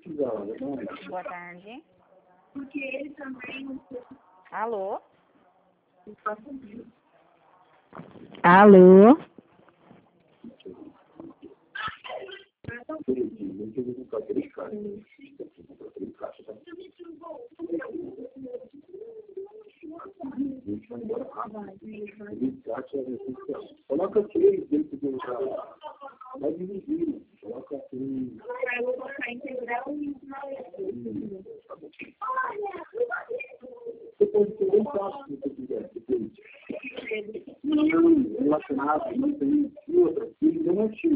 Boa tarde. Alô? Alô? Coloca 3 dentro do carro. Vai dividir. Coloca 3. Eu vou colocar integral e Você pode ter um passo se você quiser. Não, relacionado, não tem outra. Ele não é